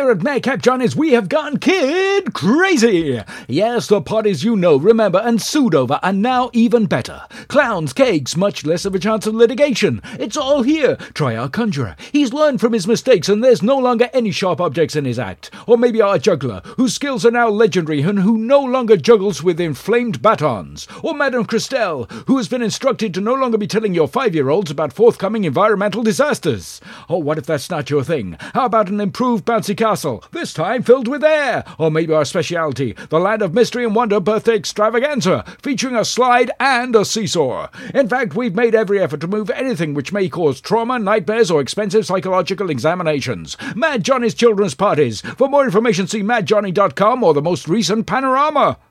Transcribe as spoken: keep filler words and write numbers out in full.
here at Madcap Johnny's, we have gone kid crazy. Yes, the parties you know, remember, and sued over are now even better. Clowns, cakes, much less of a chance of litigation. It's all here. Try our conjurer. He's learned from his mistakes and there's no longer any sharp objects in his act. Or maybe our juggler, whose skills are now legendary and who no longer juggles with inflamed batons. Or Madame Christelle, who has been instructed to no longer be telling your five-year-olds about forthcoming environmental disasters. Or what if that's not your thing? How about an improved bouncy castle, this time filled with air? Or maybe our speciality, the Land of Mystery and Wonder Birthday Extravaganza, featuring a slide and a seesaw. In fact, we've made every effort to move anything which may cause trauma, nightmares, or expensive psychological examinations. Mad Johnny's Children's Parties. For more information, see mad johnny dot com or the most recent panorama.